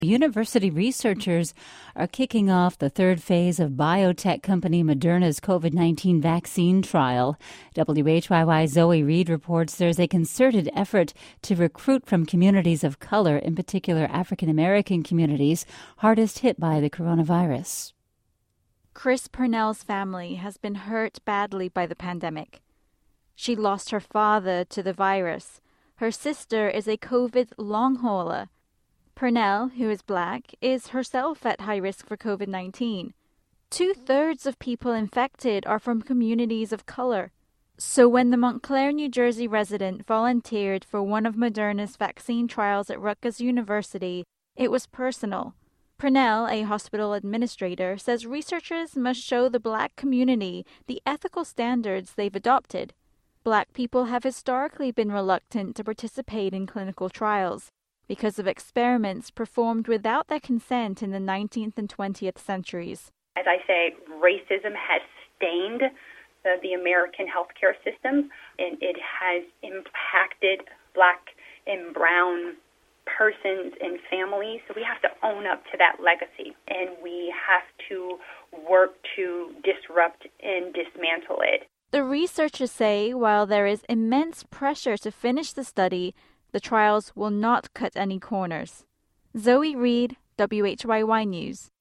University researchers are kicking off the third phase of biotech company Moderna's COVID-19 vaccine trial. WHYY's Zoe Reed reports there's a concerted effort to recruit from communities of color, in particular African American communities, hardest hit by the coronavirus. Chris Purnell's family has been hurt badly by the pandemic. She lost her father to the virus. Her sister is a COVID long hauler. Purnell, who is Black, is herself at high risk for COVID-19. 2/3 of people infected are from communities of color. So when the Montclair, New Jersey resident volunteered for one of Moderna's vaccine trials at Rutgers University, it was personal. Purnell, a hospital administrator, says researchers must show the Black community the ethical standards they've adopted. Black people have historically been reluctant to participate in clinical trials because of experiments performed without their consent in the 19th and 20th centuries. As I say, racism has stained the American healthcare system, and it has impacted Black and brown persons and families. So we have to own up to that legacy, and we have to work to disrupt and dismantle it. The researchers say while there is immense pressure to finish the study, the trials will not cut any corners. Zoe Reed, WHYY News.